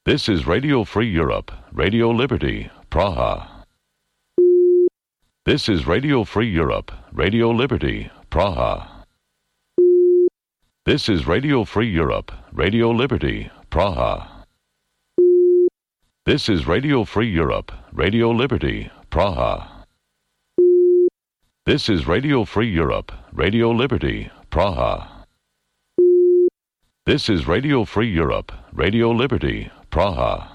This is Radio Free Europe, Radio Liberty, Praha. This is Radio Free Europe, Radio Liberty, Praha. This is Radio Free Europe, Radio Liberty, Praha. This is Radio Free Europe, Radio Liberty, Praha. This is Radio Free Europe, Radio Liberty, Praha. This is Radio Free Europe, Radio Liberty, Praha.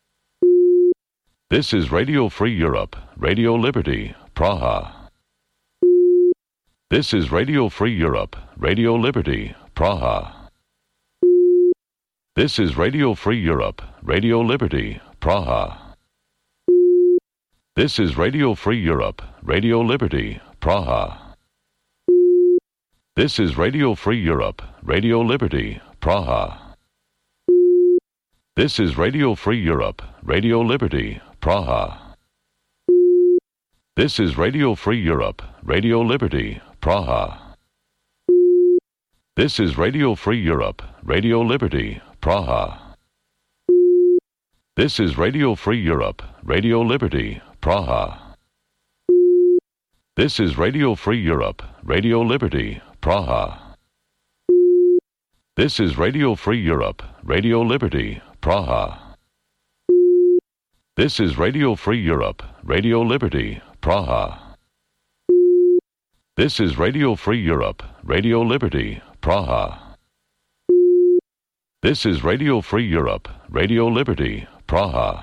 This is Radio Free Europe, Radio Liberty, Praha. This is Radio Free Europe, Radio Liberty, Praha. This is Radio Free Europe, Radio Liberty, Praha. This is Radio Free Europe, Radio Liberty, Praha. This is Radio Free Europe, Radio Liberty, Praha. This is Radio Free Europe, Radio Liberty, Praha. This is Radio Free Europe, Radio Liberty, Praha. This is Radio Free Europe, Radio Liberty, Praha. This is Radio Free Europe, Radio Liberty, Praha. This is Radio Free Europe, Radio Liberty, Praha. This is Radio Free Europe, Radio Liberty, Praha. This is Radio Free Europe, Radio Liberty, Praha. This is Radio Free Europe, Radio Liberty, Praha. This is Radio Free Europe, Radio Liberty, Praha.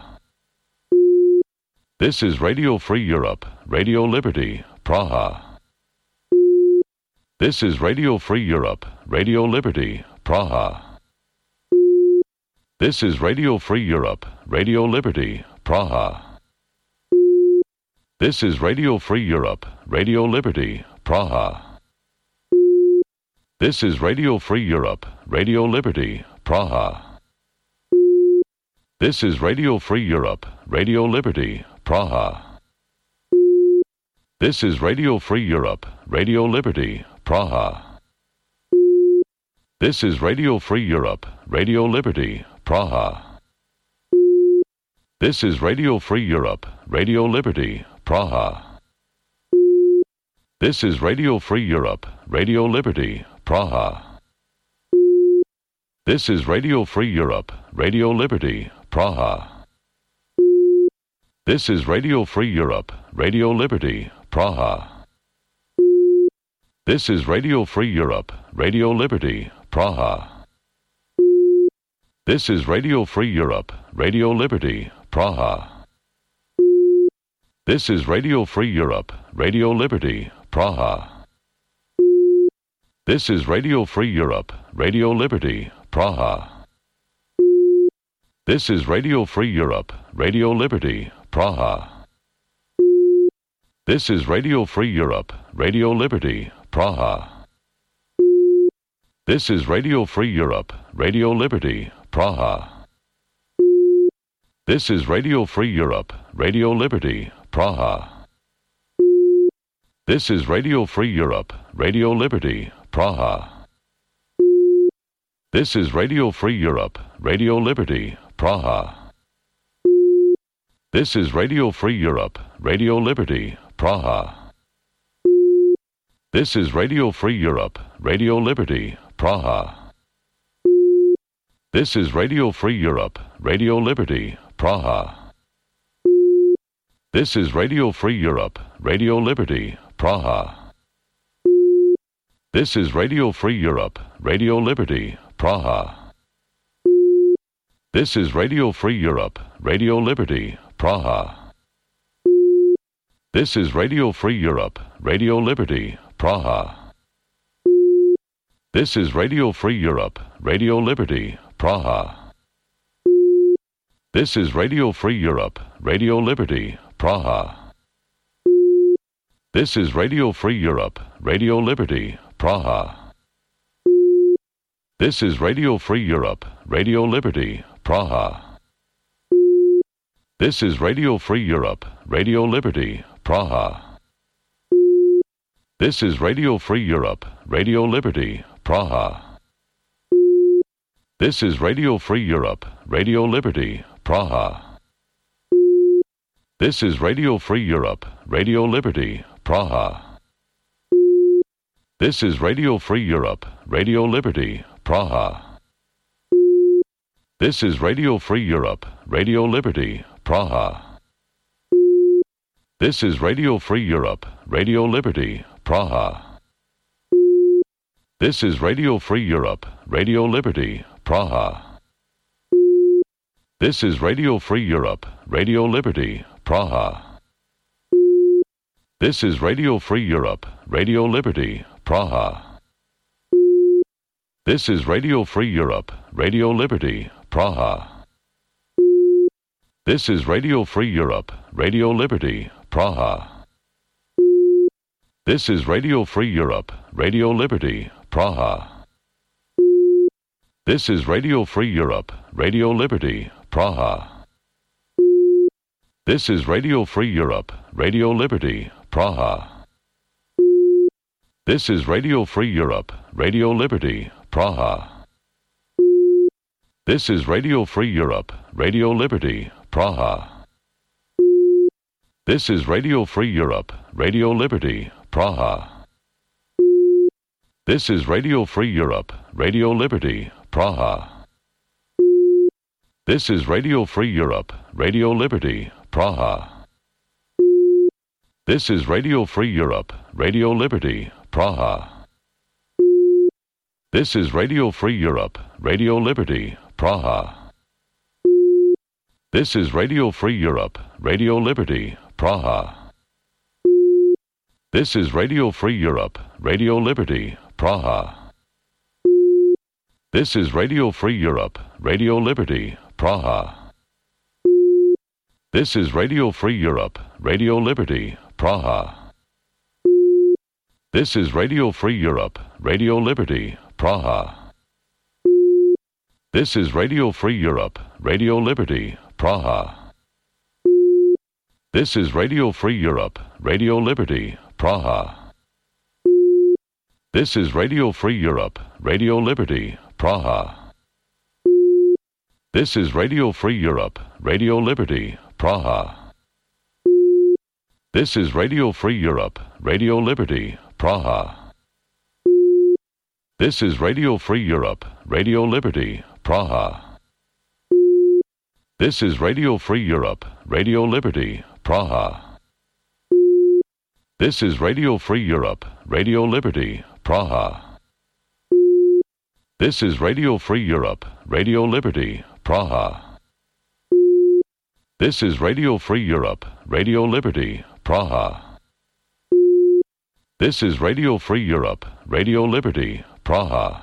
This is Radio Free Europe, Radio Liberty, Praha. This is Radio Free Europe, Radio Liberty, Praha. This is Radio Free Europe, Radio Liberty, Praha. This is Radio Free Europe, Radio Liberty, Praha. This is Radio Free Europe, Radio Liberty, Praha. This is Radio Free Europe, Radio Liberty, Praha. This is Radio Free Europe, Radio Liberty, Praha. This is Radio Free Europe, Radio Liberty, Praha. This is Radio Free Europe, Radio Liberty, Praha. This is Radio Free Europe, Radio Liberty, Praha. This is Radio Free Europe, Radio Liberty, Praha. This is Radio Free Europe, Radio Liberty, Praha. This is Radio Free Europe, Radio Liberty, Praha. This is Radio Free Europe, Radio Liberty, Praha. This is Radio Free Europe, Radio Liberty, Praha. This is Radio Free Europe, Radio Liberty, Praha. This is Radio Free Europe, Radio Liberty, Praha. This is Radio Free Europe, Radio Liberty, Praha. This is Radio Free Europe, Radio Liberty, Praha. This is Radio Free Europe, Radio Liberty, Praha. This is Radio Free Europe, Radio Liberty, Praha. This is Radio Free Europe, Radio Liberty, Praha. This is Radio Free Europe, Radio Liberty, Praha. This is Radio Free Europe, Radio Liberty, Praha. This is Radio Free Europe, Radio Liberty, Praha. This is Radio Free Europe, Radio Liberty, Praha. This is Radio Free Europe, Radio Liberty, Praha. This is Radio Free Europe, Radio Liberty, Praha. This is Radio Free Europe, Radio Liberty, Praha. This is Radio Free Europe, Radio Liberty, Praha. This is Radio Free Europe, Radio Liberty, Praha. This is Radio Free Europe, Radio Liberty, Praha. This is Radio Free Europe, Radio Liberty, Praha. This is Radio Free Europe, Radio Liberty, Praha. This is Radio Free Europe, Radio Liberty, Praha. This is Radio Free Europe, Radio Liberty, Praha. This is Radio Free Europe, Radio Liberty, Praha. This is Radio Free Europe, Radio Liberty, Praha. This is Radio Free Europe, Radio Liberty, Praha. This is Radio Free Europe, Radio Liberty, Praha. This is Radio Free Europe, Radio Liberty, Praha. This is Radio Free Europe, Radio Liberty, Praha. This is Radio Free Europe, Radio Liberty, Praha. This is Radio Free Europe, Radio Liberty, Praha. This is Radio Free Europe, Radio Liberty, Praha. This is Radio Free Europe, Radio Liberty, Praha. This is Radio Free Europe, Radio Liberty, Praha. This is Radio Free Europe, Radio Liberty, Praha. This is Radio Free Europe, Radio Liberty, Praha. This is Radio Free Europe, Radio Liberty, Praha. This is Radio Free Europe, Radio Liberty, Praha. This is Radio Free Europe, Radio Liberty, Praha. This is Radio Free Europe, Radio Liberty, Praha. This is Radio Free Europe, Radio Liberty, Praha. This is Radio Free Europe, Radio Liberty, Praha. This is Radio Free Europe, Radio Liberty, Praha. This is Radio Free Europe, Radio Liberty, Praha. This is Radio Free Europe, Radio Liberty, Praha. This is Radio Free Europe, Radio Liberty, Praha. This is Radio Free Europe, Radio Liberty, Praha. This is Radio Free Europe, Radio Liberty, Praha. This is Radio Free Europe, Radio Liberty, Praha. This is Radio Free Europe, Radio Liberty, Praha. This is Radio Free Europe, Radio Liberty, Praha. This is Radio Free Europe, Radio Liberty, Praha. This is Radio Free Europe, Radio Liberty, Praha. This is Radio Free Europe, Radio Liberty, Praha. This is Radio Free Europe, Radio Liberty, Praha. This is Radio Free Europe, Radio Liberty, Praha. This is Radio Free Europe, Radio Liberty, Praha. This is Radio Free Europe, Radio Liberty, Praha.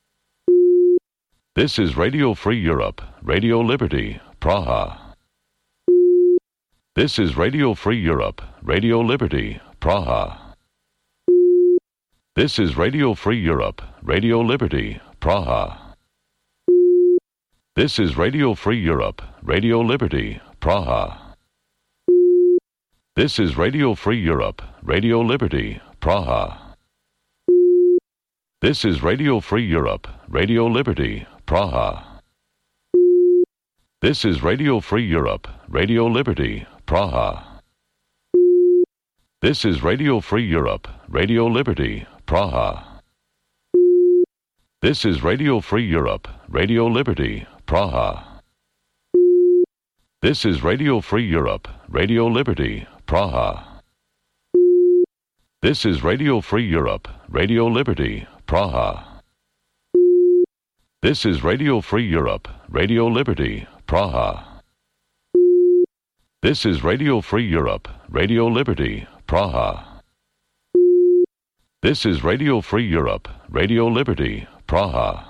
This is Radio Free Europe, Radio Liberty, Praha. This is Radio Free Europe, Radio Liberty, Praha. This is Radio Free Europe, Radio Liberty, Praha. This is Radio Free Europe, Radio Liberty, Praha. This is Radio Free Europe, Radio Liberty, Praha. This is Radio Free Europe, Radio Liberty, Praha. This is Radio Free Europe, Radio Liberty, Praha. This is Radio Free Europe, Radio Liberty, Praha. This is Radio Free Europe, Radio Liberty, Praha. This is Radio Free Europe, Radio Liberty, Praha. This is Radio Free Europe, Radio Liberty, Praha. This is Radio Free Europe, Radio Liberty, Praha. This is Radio Free Europe, Radio Liberty, Praha. This is Radio Free Europe, Radio Liberty, Praha.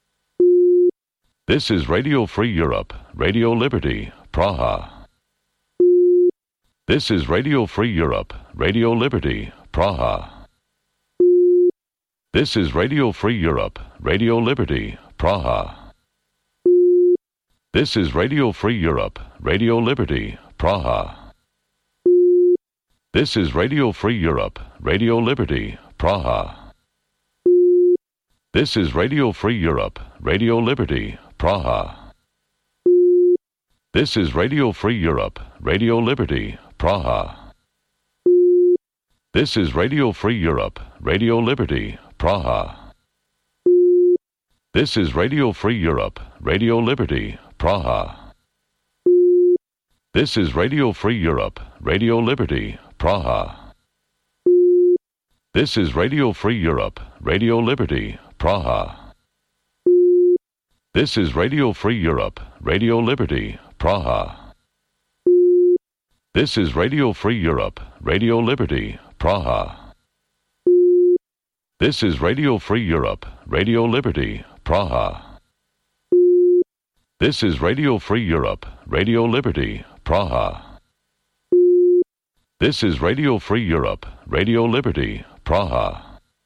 This is Radio Free Europe, Radio Liberty, Praha. This is Radio Free Europe, Radio Liberty, Praha. This is Radio Free Europe, Radio Liberty, Praha. This is Radio Free Europe, Radio Liberty, Praha. This is Radio Free Europe, Radio Liberty, Praha. This is Radio Free Europe, Radio Liberty, Praha. This is Radio Free Europe, Radio Liberty, Praha. This is Radio Free Europe, Radio Liberty, Praha. This is Radio Free Europe, Radio Liberty, Praha. This is Radio Free Europe, Radio Liberty, Praha. This is Radio Free Europe, Radio Liberty, Praha. This is Radio Free Europe, Radio Liberty, Praha. This is Radio Free Europe, Radio Liberty, Praha. This is Radio Free Europe, Radio Liberty, Praha. This is Radio Free Europe, Radio Liberty, Praha. This is Radio Free Europe, Radio Liberty, Praha.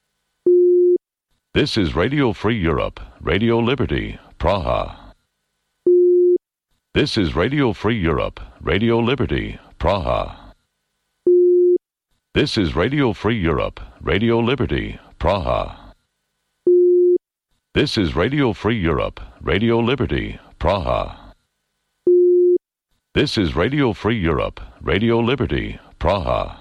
This is Radio Free Europe, Radio Liberty, Praha. This is Radio Free Europe, Radio Liberty, Praha. This is Radio Free Europe, Radio Liberty, Praha. This is Radio Free Europe, Radio Liberty, Praha. This is Radio Free Europe, Radio Liberty, Praha.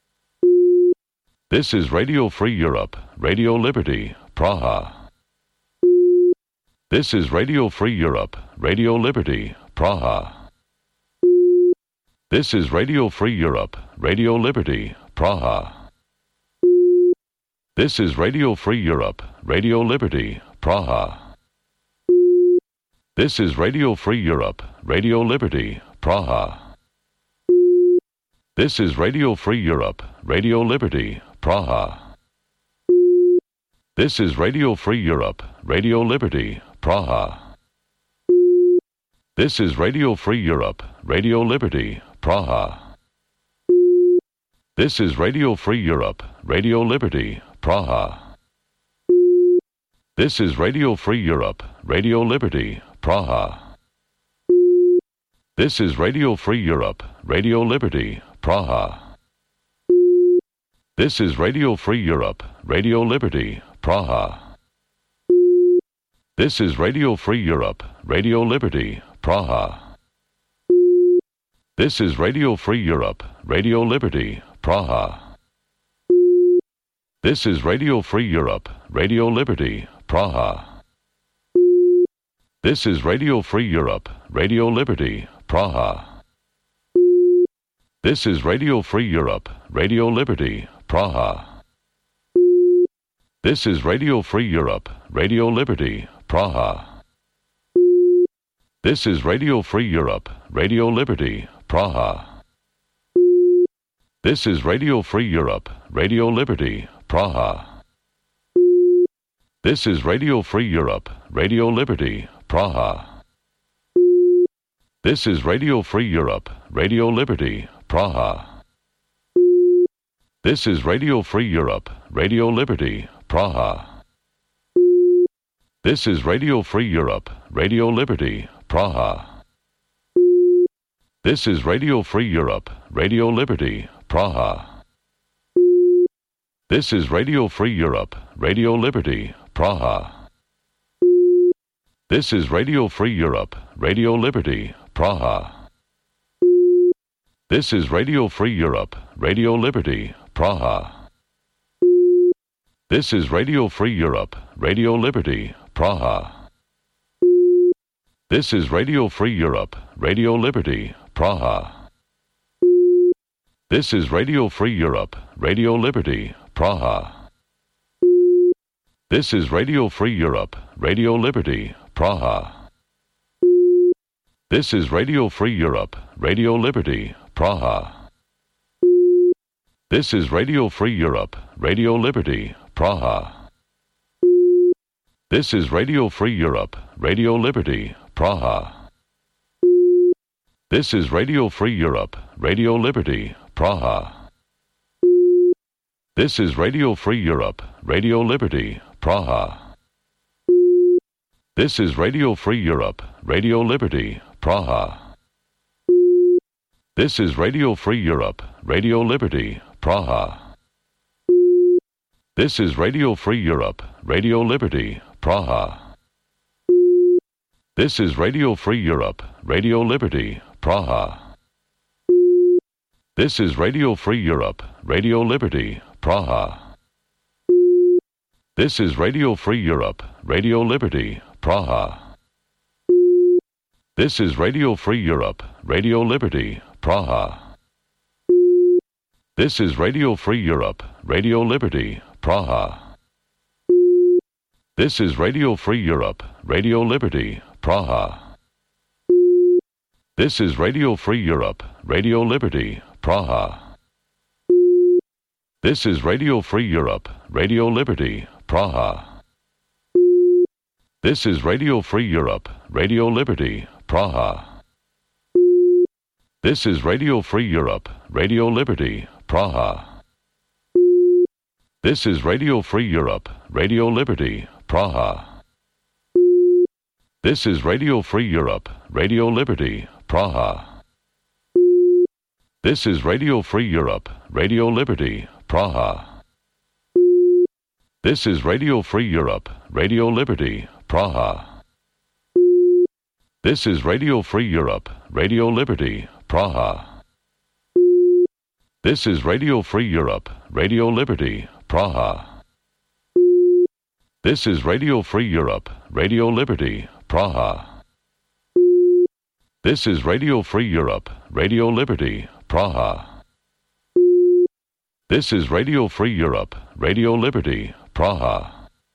This is Radio Free Europe, Radio Liberty, Praha. This is Radio Free Europe, Radio Liberty, Praha. This is Radio Free Europe, Radio Liberty, Praha. This is Radio Free Europe, Radio Liberty, Praha. This is Radio Free Europe, Radio Liberty, Praha. This is Radio Free Europe, Radio Liberty, Praha. This is Radio Free Europe, Radio Liberty, Praha. This is Radio Free Europe, Radio Liberty, Praha. This is Radio Free Europe, Radio Liberty, Praha. This is Radio Free Europe, Radio Liberty, Praha. This is Radio Free Europe, Radio Liberty, Praha. This is Radio Free Europe, Radio Liberty, Praha. This is Radio Free Europe, Radio Liberty, Praha. This is Radio Free Europe, Radio Liberty, Praha. This is Radio Free Europe, Radio Liberty, Praha. This is Radio Free Europe, Radio Liberty, Praha. This is Radio Free Europe, Radio Liberty, Praha. This is Radio Free Europe, Radio Liberty, Praha. This is Radio Free Europe, Radio Liberty, Praha. This is Radio Free Europe, Radio Liberty, Praha. This is Radio Free Europe, Radio Liberty, Praha. This is Radio Free Europe, Radio Liberty, Praha. This is Radio Free Europe, Radio Liberty, Praha. This is Radio Free Europe, Radio Liberty, Praha. This is Radio Free Europe, Radio Liberty, Praha. This is Radio Free Europe, Radio Liberty, Praha. This is Radio Free Europe, Radio Liberty, Praha. This is Radio Free Europe, Radio Liberty, Praha. This is Radio Free Europe, Radio Liberty, Praha. This is Radio Free Europe, Radio Liberty, Praha. This is Radio Free Europe, Radio Liberty, Praha. This is Radio Free Europe, Radio Liberty, Praha. This is Radio Free Europe, Radio Liberty, Praha. This is Radio Free Europe, Radio Liberty, Praha. This is Radio Free Europe, Radio Liberty, Praha. This is Radio Free Europe, Radio Liberty, Praha. This is Radio Free Europe, Radio Liberty, Praha. This is Radio Free Europe, Radio Liberty, Praha. This is Radio Free Europe, Radio Liberty, Praha. This is Radio Free Europe, Radio Liberty, Praha. This is Radio Free Europe, Radio Liberty, Praha. This is Radio Free Europe, Radio Liberty, Praha. This is Radio Free Europe, Radio Liberty, Praha. This is Radio Free Europe, Radio Liberty, Praha. This is Radio Free Europe, Radio Liberty, Praha. This is Radio Free Europe, Radio Liberty, Praha. This is Radio Free Europe, Radio Liberty, Praha. This is Radio Free Europe, Radio Liberty, Praha. This is Radio Free Europe, Radio Liberty, Praha. This is Radio Free Europe, Radio Liberty, Praha. This is Radio Free Europe, Radio Liberty, Praha. This is Radio Free Europe, Radio Liberty, Praha. This is Radio Free Europe, Radio Liberty, Praha. This is Radio Free Europe, Radio Liberty, Praha. This is Radio Free Europe, Radio Liberty, Praha. This is Radio Free Europe, Radio Liberty, Praha. This is Radio Free Europe, Radio Liberty, Praha. This is Radio Free Europe, Radio Liberty, Praha. This is Radio Free Europe, Radio Liberty, Praha.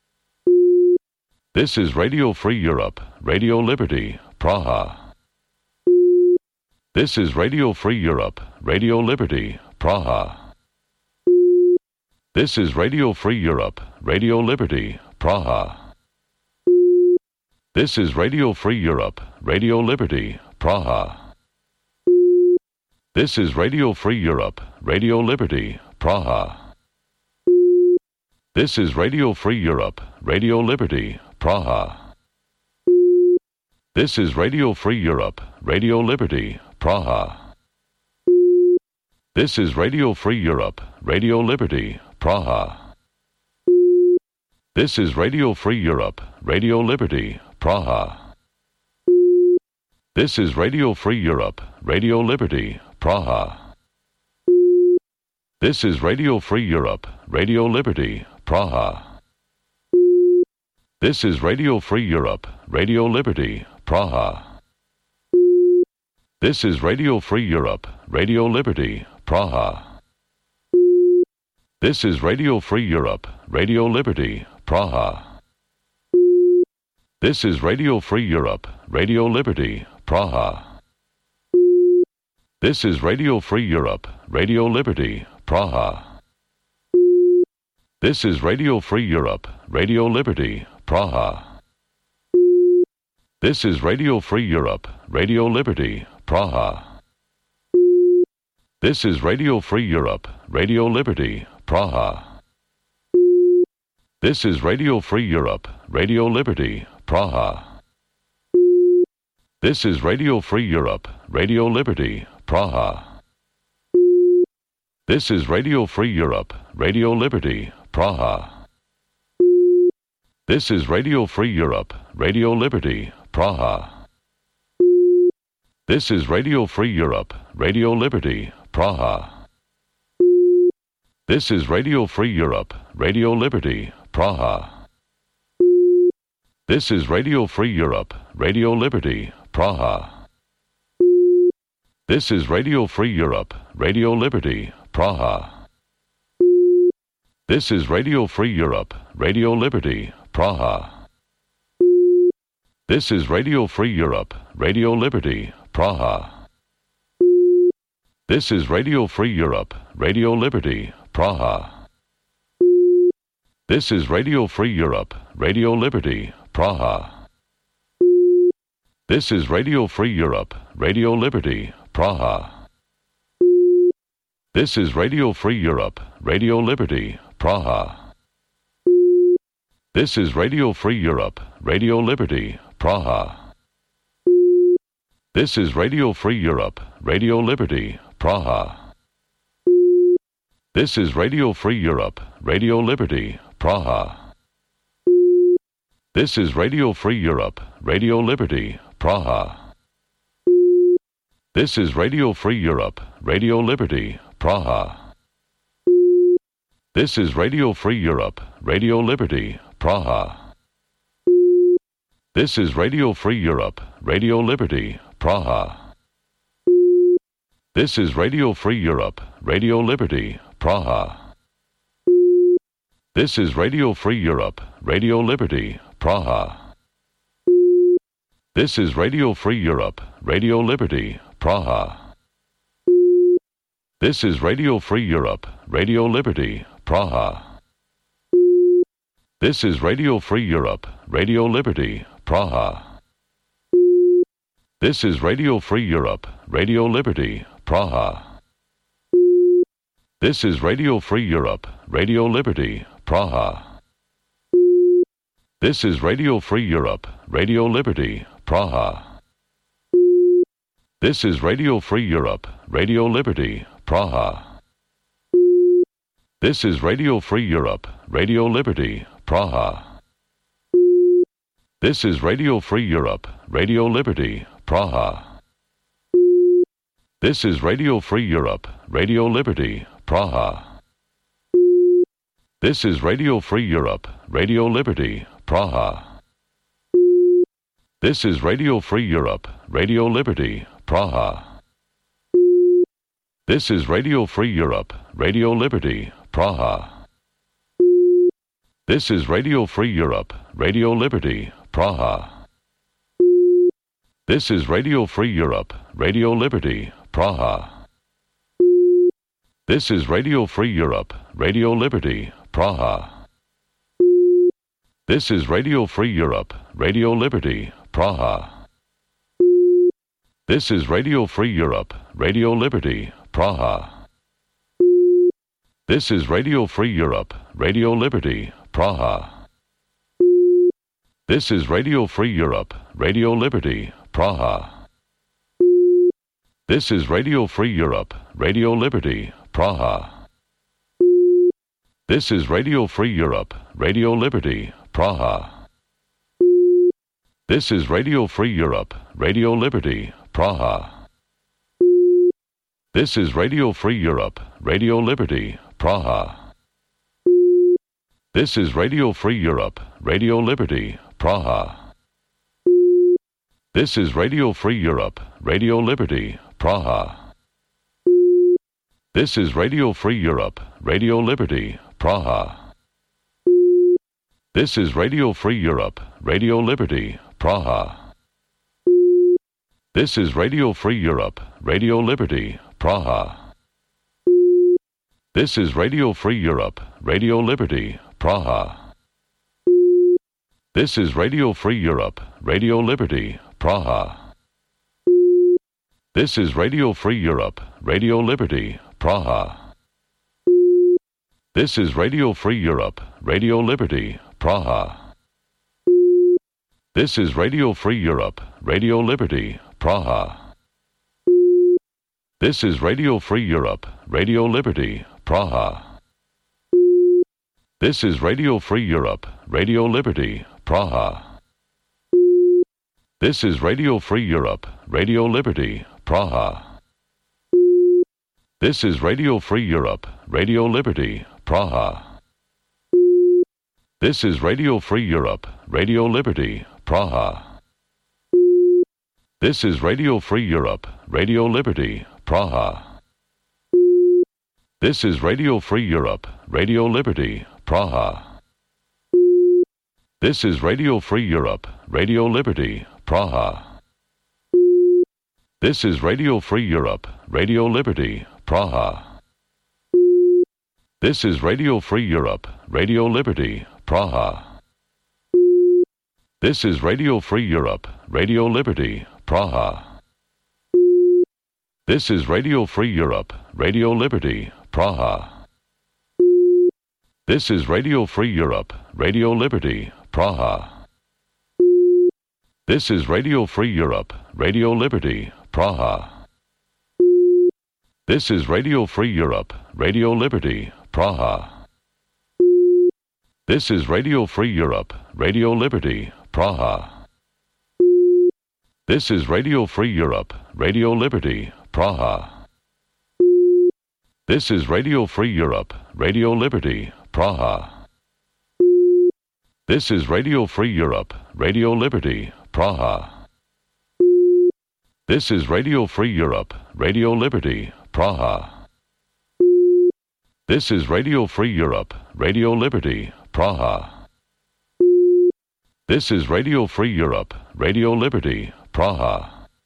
This is Radio Free Europe, Radio Liberty, Praha. This is Radio Free Europe, Radio Liberty, Praha. This is Radio Free Europe, Radio Liberty, Praha. This is Radio Free Europe, Radio Liberty, Praha. This is Radio Free Europe, Radio Liberty, Praha. This is Radio Free Europe, Radio Liberty, Praha. This is Radio Free Europe, Radio Liberty, Praha. This is Radio Free Europe, Radio Liberty, Praha. This is Radio Free Europe, Radio Liberty, Praha. This is Radio Free Europe, Radio Liberty, Praha. This is Radio Free Europe, Radio Liberty, Praha. This is Radio Free Europe, Radio Liberty, Praha. This is Radio Free Europe, Radio Liberty, Praha. This is Radio Free Europe, Radio Liberty, Praha. This is Radio Free Europe, Radio Liberty, Praha. This is Radio Free Europe, Radio Liberty, Praha. This is Radio Free Europe, Radio Liberty, Praha. This is Radio Free Europe, Radio Liberty, Praha. This is Radio Free Europe, Radio Liberty, Praha. This is Radio Free Europe, Radio Liberty, Praha. This is Radio Free Europe, Radio Liberty, Praha. This is Radio Free Europe, Radio Liberty, Praha. This is Radio Free Europe, Radio Liberty, Praha. This is Radio Free Europe, Radio Liberty, Praha. This is Radio Free Europe, Radio Liberty, Praha. This is Radio Free Europe, Radio Liberty, Praha. This is Radio Free Europe, Radio Liberty, Praha. This is Radio Free Europe, Radio Liberty, Praha. This is Radio Free Europe, Radio Liberty, Praha. This is Radio Free Europe, Radio Liberty, Praha. This is Radio Free Europe, Radio Liberty, Praha. This is Radio Free Europe, Radio Liberty, Praha. This is Radio Free Europe, Radio Liberty, Praha. This is Radio Free Europe, Radio Liberty, Praha. This is Radio Free Europe, Radio Liberty, Praha. This is Radio Free Europe, Radio Liberty, Praha. This is Radio Free Europe, Radio Liberty, Praha. This is Radio Free Europe, Radio Liberty, Praha. This is Radio Free Europe, Radio Liberty, Praha. This is Radio Free Europe, Radio Liberty, Praha. This is Radio Free Europe, Radio Liberty, Praha. This is Radio Free Europe, Radio Liberty, Praha. This is Radio Free Europe, Radio Liberty, Praha. This is Radio Free Europe, Radio Liberty, Praha. This is Radio Free Europe, Radio Liberty, Praha. This is Radio Free Europe, Radio Liberty, Praha. This is Radio Free Europe, Radio Liberty, Praha. This is Radio Free Europe, Radio Liberty, Praha. This is Radio Free Europe, Radio Liberty, Praha. This is Radio Free Europe, Radio Liberty, Praha. This is Radio Free Europe, Radio Liberty, Praha. This is Radio Free Europe, Radio Liberty, Praha. This is Radio Free Europe, Radio Liberty, Praha. This is Radio Free Europe, Radio Liberty, Praha. This is Radio Free Europe, Radio Liberty, Praha. This is Radio Free Europe, Radio Liberty, Praha. This is Radio Free Europe, Radio Liberty, Praha. This is Radio Free Europe, Radio Liberty, Praha. This is Radio Free Europe, Radio Liberty, Praha. This is Radio Free Europe, Radio Liberty, Praha. This is Radio Free Europe, Radio Liberty, Praha. This is Radio Free Europe, Radio Liberty, Praha. This is Radio Free Europe, Radio Liberty, Praha. This is Radio Free Europe, Radio Liberty, Praha. This is Radio Free Europe, Radio Liberty, Praha. This is Radio Free Europe, Radio Liberty, Praha. This is Radio Free Europe, Radio Liberty, Praha. This is Radio Free Europe, Radio Liberty, Praha. This is Radio Free Europe, Radio Liberty, Praha. This is Radio Free Europe, Radio Liberty, Praha. This is Radio Free Europe, Radio Liberty, Praha. This is Radio Free Europe, Radio Liberty, Praha. This is Radio Free Europe, Radio Liberty, Praha. This is Radio Free Europe, Radio Liberty, Praha. This is Radio Free Europe, Radio Liberty, Praha. This is Radio Free Europe, Radio Liberty, Praha. This is Radio Free Europe, Radio Liberty, Praha. This is Radio Free Europe, Radio Liberty, Praha. This is Radio Free Europe, Radio Liberty, Praha. This is Radio Free Europe, Radio Liberty, Praha. This is Radio Free Europe, Radio Liberty, Praha. This is Radio Free Europe, Radio Liberty, Praha. This is Radio Free Europe, Radio Liberty, Praha. This is Radio Free Europe, Radio Liberty, Praha. This is Radio Free Europe, Radio Liberty, Praha. This is Radio Free Europe, Radio Liberty, Praha. This is Radio Free Europe, Radio Liberty, Praha. This is Radio Free Europe, Radio Liberty, Praha. This is Radio Free Europe, Radio Liberty, Praha. This is Radio Free Europe, Radio Liberty, Praha. This is Radio Free Europe, Radio Liberty, Praha. This is Radio Free Europe, Radio Liberty, Praha. This is Radio Free Europe, Radio Liberty, Praha. This is Radio Free Europe, Radio Liberty, Praha. This is Radio Free Europe, Radio Liberty, Praha. This is Radio Free Europe, Radio Liberty, Praha. This is Radio Free Europe, Radio Liberty, Praha. This is Radio Free Europe, Radio Liberty, Praha.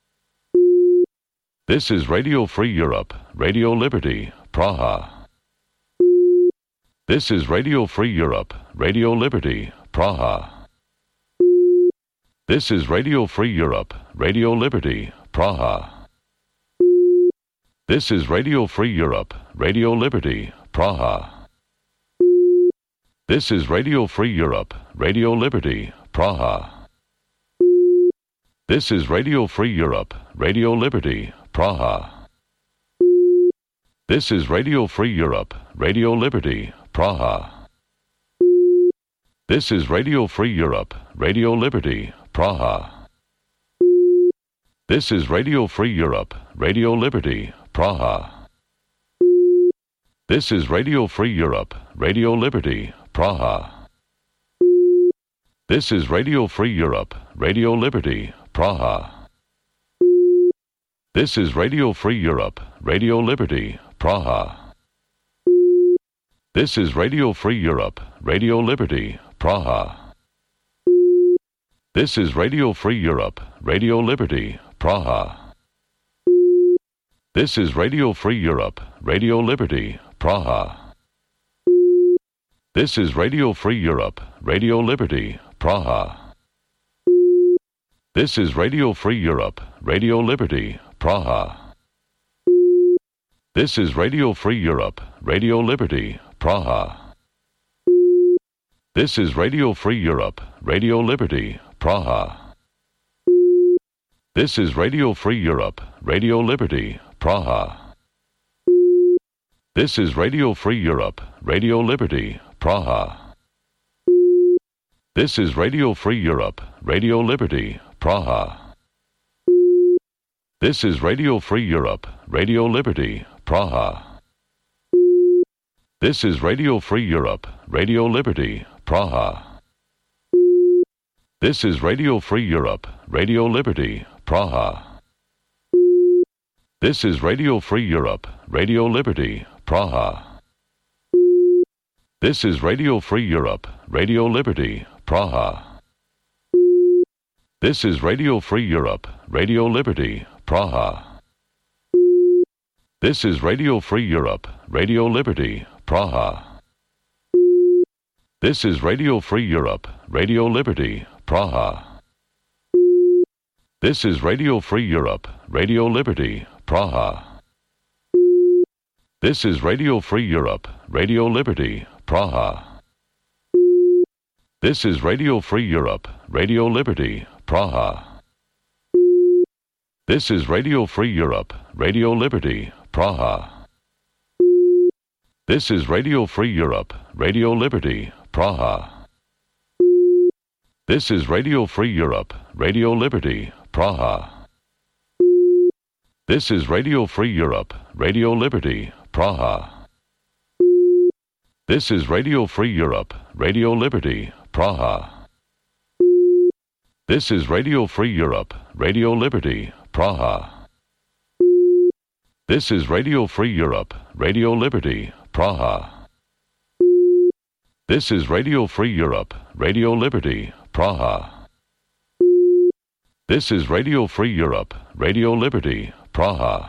This is Radio Free Europe, Radio Liberty, Praha. This is Radio Free Europe, Radio Liberty, Praha. This is Radio Free Europe, Radio Liberty, Praha. This is Radio Free Europe, Radio Liberty, Praha. This is Radio Free Europe, Radio Liberty, Praha. This is Radio Free Europe, Radio Liberty, Praha. This is Radio Free Europe, Radio Liberty, Praha. This is Radio Free Europe, Radio Liberty, Praha. This is Radio Free Europe, Radio Liberty, Praha. This is Radio Free Europe, Radio Liberty, Praha. This is Radio Free Europe, Radio Liberty, Praha. This is Radio Free Europe, Radio Liberty, Praha. This is Radio Free Europe, Radio Liberty, Praha. This is Radio Free Europe, Radio Liberty, Praha. This is Radio Free Europe, Radio Liberty, Praha. This is Radio Free Europe, Radio Liberty, Praha. This is Radio Free Europe, Radio Liberty, Praha. This is Radio Free Europe, Radio Liberty, Praha. This is Radio Free Europe, Radio Liberty, Praha. This is Radio Free Europe, Radio Liberty, Praha. This is Radio Free Europe, Radio Liberty, Praha. This is Radio Free Europe, Radio Liberty, Praha. This is Radio Free Europe, Radio Liberty, Praha. This is Radio Free Europe, Radio Liberty, Praha. This is Radio Free Europe, Radio Liberty, Praha. This is Radio Free Europe, Radio Liberty, Praha. This is Radio Free Europe, Radio Liberty, Praha. This is Radio Free Europe, Radio Liberty, Praha. This is Radio Free Europe, Radio Liberty, Praha. This is Radio Free Europe, Radio Liberty, Praha. This is Radio Free Europe, Radio Liberty, Praha. This is Radio Free Europe, Radio Liberty, Praha. This is Radio Free Europe, Radio Liberty, Praha. This is Radio Free Europe, Radio Liberty, Praha. This is Radio Free Europe, Radio Liberty, Praha. This is Radio Free Europe, Radio Liberty, Praha. This is Radio Free Europe, Radio Liberty, Praha. This is Radio Free Europe, Radio Liberty, Praha. This is Radio Free Europe, Radio Liberty, Praha. This is Radio Free Europe, Radio Liberty, Praha. This is Radio Free Europe, Radio Liberty, Praha. This is Radio Free Europe, Radio Liberty, Praha.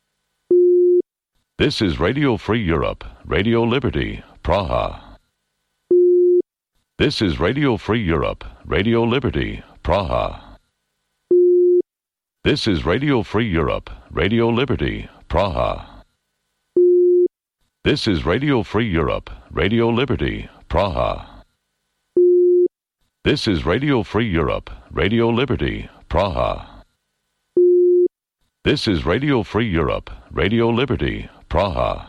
This is Radio Free Europe, Radio Liberty, Praha. This is Radio Free Europe, Radio Liberty, Praha. This is Radio Free Europe, Radio Liberty, Praha. This is Radio Free Europe, Radio Liberty, Praha. This is Radio Free Europe, Radio Liberty, Praha. This is Radio Free Europe, Radio Liberty, Praha.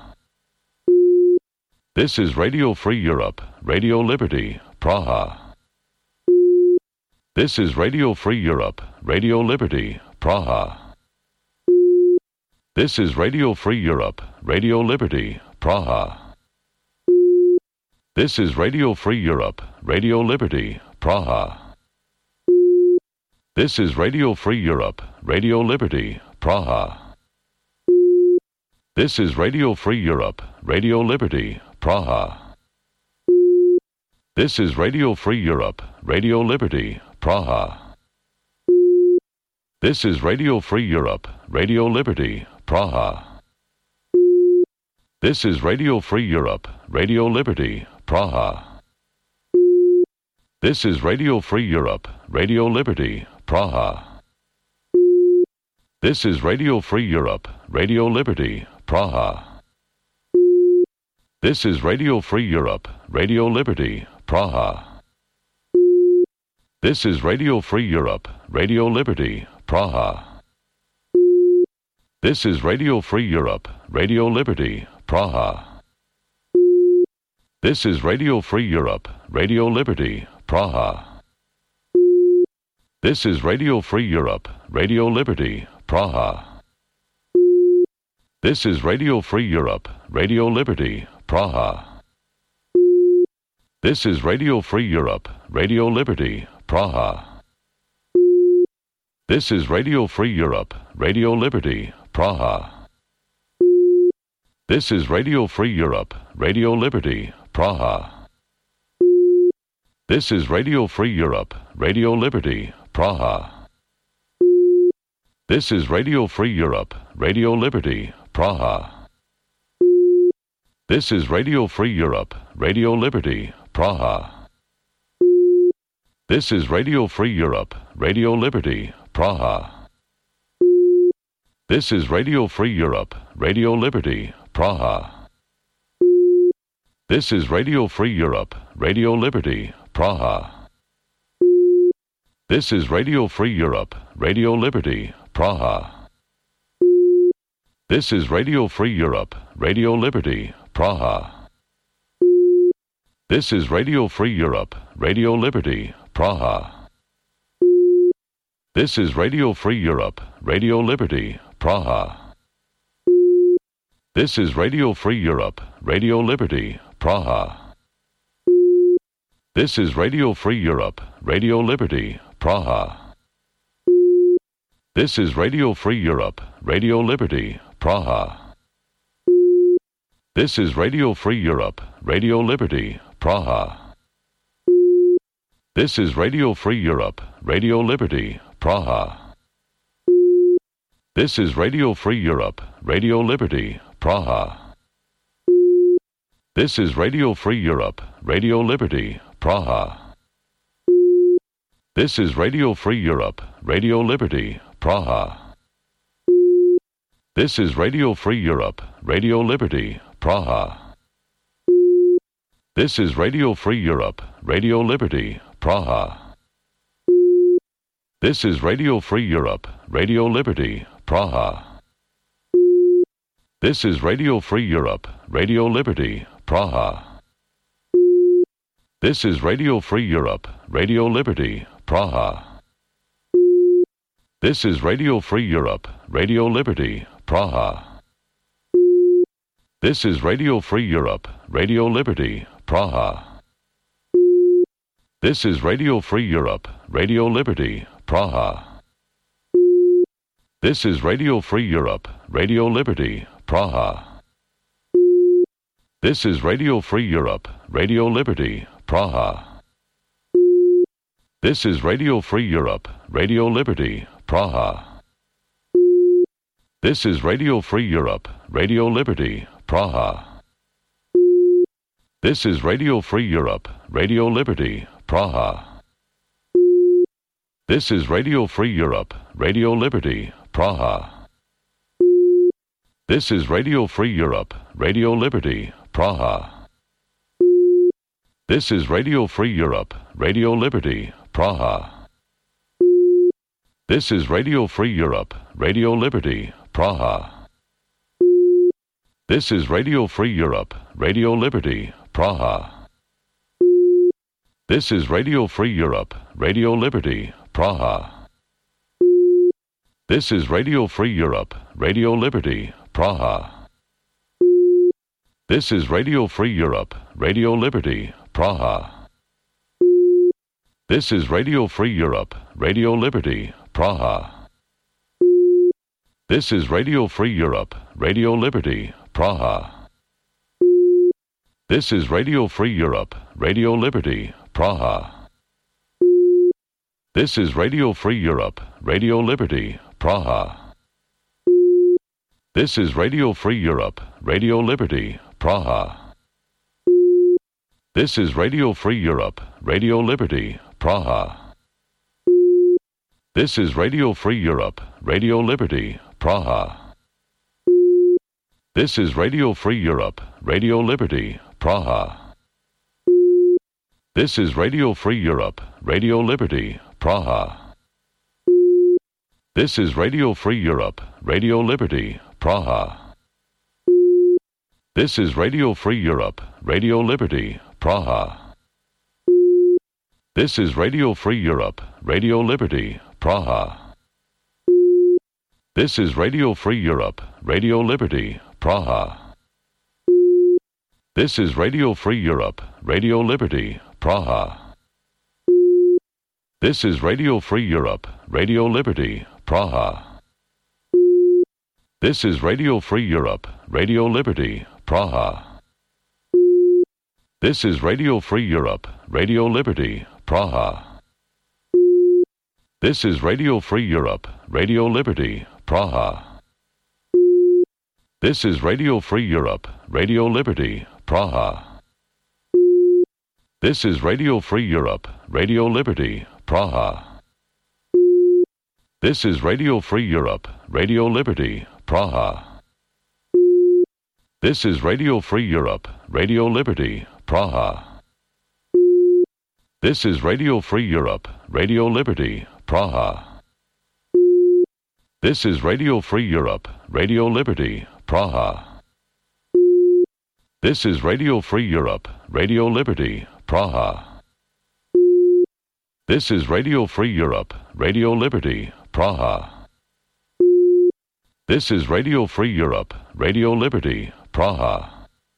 This is Radio Free Europe, Radio Liberty, Praha. This is Radio Free Europe, Radio Liberty, Praha. This is Radio Free Europe, Radio Liberty, Praha. This is Radio Free Europe, Radio Liberty, Praha. This is Radio Free Europe, Radio Liberty, Praha. This is Radio Free Europe, Radio Liberty, Praha. This is Radio Free Europe, Radio Liberty, Praha. This is Radio Free Europe, Radio Liberty, Praha. This is Radio Free Europe, Radio Liberty, Praha. This is Radio Free Europe, Radio Liberty, Praha. This is Radio Free Europe, Radio Liberty, Praha. This is Radio Free Europe, Radio Liberty, Praha. This is Radio Free Europe, Radio Liberty, Praha. This is Radio Free Europe, Radio Liberty, Praha. This is Radio Free Europe, Radio Liberty, Praha. This is Radio Free Europe, Radio Liberty, Praha. This is Radio Free Europe, Radio Liberty, Praha. This is Radio Free Europe, Radio Liberty, Praha. This is Radio Free Europe, Radio Liberty, Praha. This is Radio Free Europe, Radio Liberty, Praha. This is Radio Free Europe, Radio Liberty, Praha. This is Radio Free Europe, Radio Liberty, Praha. This is Radio Free Europe, Radio Liberty, Praha. This is Radio Free Europe, Radio Liberty, Praha. This is Radio Free Europe, Radio Liberty, Praha. This is Radio Free Europe, Radio Liberty, Praha. This is Radio Free Europe, Radio Liberty, Praha. This is Radio Free Europe, Radio Liberty, Praha. This is Radio Free Europe, Radio Liberty, Praha. This is Radio Free Europe, Radio Liberty, Praha. This is Radio Free Europe, Radio Liberty, Praha. This is Radio Free Europe, Radio Liberty, Praha. This is Radio Free Europe, Radio Liberty, Praha. This is Radio Free Europe, Radio Liberty, Praha. This is Radio Free Europe, Radio Liberty, Praha. This is Radio Free Europe, Radio Liberty, Praha. This is Radio Free Europe, Radio Liberty, Praha. This is Radio Free Europe, Radio Liberty, Praha. This is Radio Free Europe, Radio Liberty, Praha. This is Radio Free Europe, Radio Liberty, Praha. This is Radio Free Europe, Radio Liberty, Praha. This is Radio Free Europe, Radio Liberty, Praha. This is Radio Free Europe, Radio Liberty, Praha. This is Radio Free Europe, Radio Liberty, Praha. This is Radio Free Europe, Radio Liberty, Praha. This is Radio Free Europe, Radio Liberty, Praha. This is Radio Free Europe, Radio Liberty, Praha. This is Radio Free Europe, Radio Liberty, Praha. This is Radio Free Europe, Radio Liberty, Praha. This is Radio Free Europe, Radio Liberty, Praha. This is Radio Free Europe, Radio Liberty, Praha. This is Radio Free Europe, Radio Liberty, Praha. This is Radio Free Europe, Radio Liberty, Praha. This is Radio Free Europe, Radio Liberty, Praha. This is Radio Free Europe, Radio Liberty, Praha. This is Radio Free Europe, Radio Liberty, Praha. This is Radio Free Europe, Radio Liberty, Praha. This is Radio Free Europe, Radio Liberty, Praha. This is Radio Free Europe, Radio Liberty, Praha. This is Radio Free Europe, Radio Liberty, Praha. This is Radio Free Europe, Radio Liberty, Praha. This is Radio Free Europe, Radio Liberty, Praha. This is Radio Free Europe, Radio Liberty, Praha. This is Radio Free Europe, Radio Liberty, Praha. This is Radio Free Europe, Radio Liberty, Praha. This is Radio Free Europe, Radio Liberty, Praha. This is Radio Free Europe, Radio Liberty, Praha. This is Radio Free Europe, Radio Liberty, Praha. This is Radio Free Europe, Radio Liberty, Praha. This is Radio Free Europe, Radio Liberty, Praha. This is Radio Free Europe, Radio Liberty, Praha. This is Radio Free Europe, Radio Liberty, Praha. This is Radio Free Europe, Radio Liberty, Praha. This is Radio Free Europe, Radio Liberty, Praha. This is Radio Free Europe, Radio Liberty, Praha. This is Radio Free Europe, Radio Liberty, Praha. This is Radio Free Europe, Radio Liberty, Praha. This is Radio Free Europe, Radio Liberty, Praha. This is Radio Free Europe, Radio Liberty, Praha. This is Radio Free Europe, Radio Liberty, Praha. This is Radio Free Europe, Radio Liberty, Praha. This is Radio Free Europe, Radio Liberty, Praha. This is Radio Free Europe, Radio Liberty, Praha. This is Radio Free Europe, Radio Liberty, Praha. This is Radio Free Europe, Radio Liberty, Praha. This is Radio Free Europe, Radio Liberty, Praha.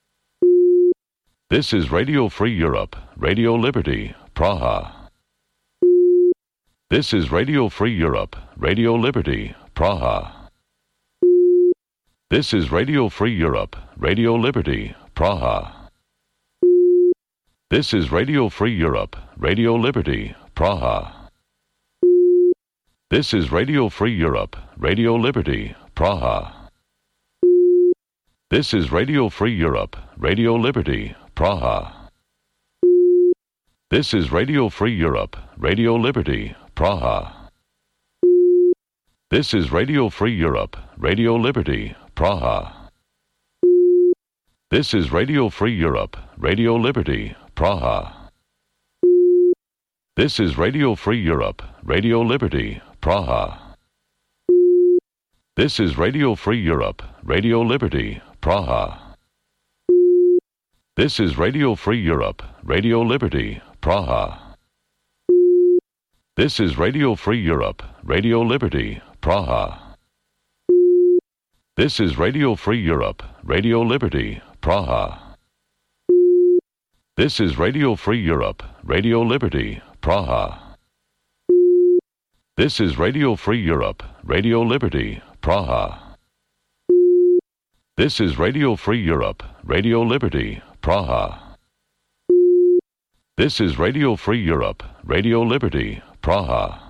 This is Radio Free Europe, Radio Liberty, Praha. This is Radio Free Europe, Radio Liberty, Praha. This is Radio Free Europe, Radio Liberty, Praha. This is Radio Free Europe, Radio Liberty, Praha. This is Radio Free Europe, Radio Liberty, Praha. This is Radio Free Europe, Radio Liberty, Praha. This is Radio Free Europe, Radio Liberty, Praha. This is Radio Free Europe, Radio Liberty, Praha. This is Radio Free Europe, Radio Liberty, Praha. This is Radio Free Europe, Radio Liberty, Praha. This is Radio Free Europe, Radio Liberty, Praha. This is Radio Free Europe, Radio Liberty, Praha. This is Radio Free Europe, Radio Liberty, Praha. This is Radio Free Europe, Radio Liberty, Praha. This is Radio Free Europe, Radio Liberty, Praha. This is Radio Free Europe, Radio Liberty, Praha. This is Radio Free Europe, Radio Liberty, Praha. This is Radio Free Europe, Radio Liberty, Praha.